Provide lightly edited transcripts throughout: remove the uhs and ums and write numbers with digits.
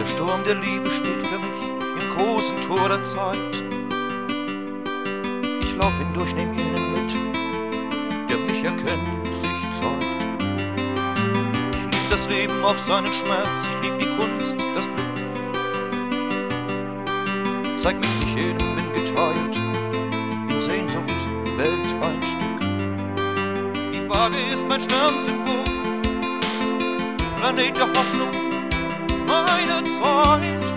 Der Sturm der Liebe steht für mich im großen Tor der Zeit. Ich lauf hindurch, nehm jenen mit, der mich erkennt, sich zeigt. Ich lieb das Leben, auch seinen Schmerz, ich lieb die Kunst, das Glück. Zeig mich nicht jedem, bin geteilt, in Sehnsucht, Welt ein Stück. Die Waage ist mein Sternsymbol, Planet der Hoffnung, meine Zeit.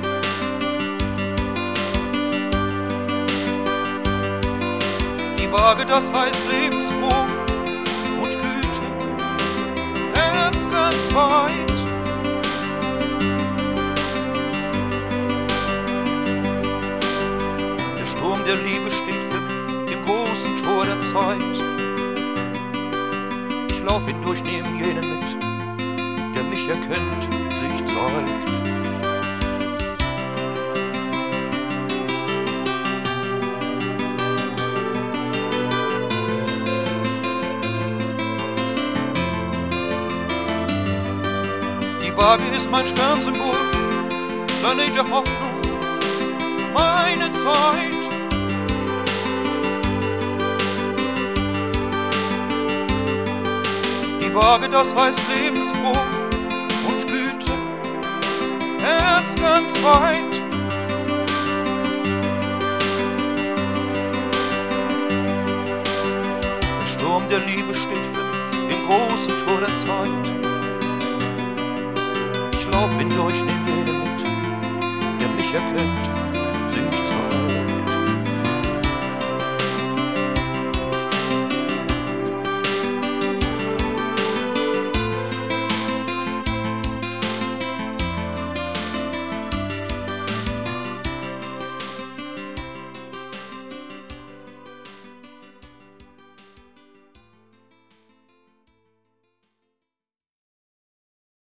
Die Waage, das heißt lebensfroh und Güte, Herz ganz weit. Der Sturm der Liebe steht für mich im großen Tor der Zeit. Ich lauf hindurch, nehm jenen mit, der mich erkennt, sich zeigt. Die Waage ist mein Sternsymbol, Planet der Hoffnung, meine Zeit. Die Waage, das heißt lebensfroh und Güte, Herz ganz weit. Der Sturm der Liebe steht für mich im großen Tor der Zeit. Ich lauf hindurch, nehm jede mit, der mich erkennt,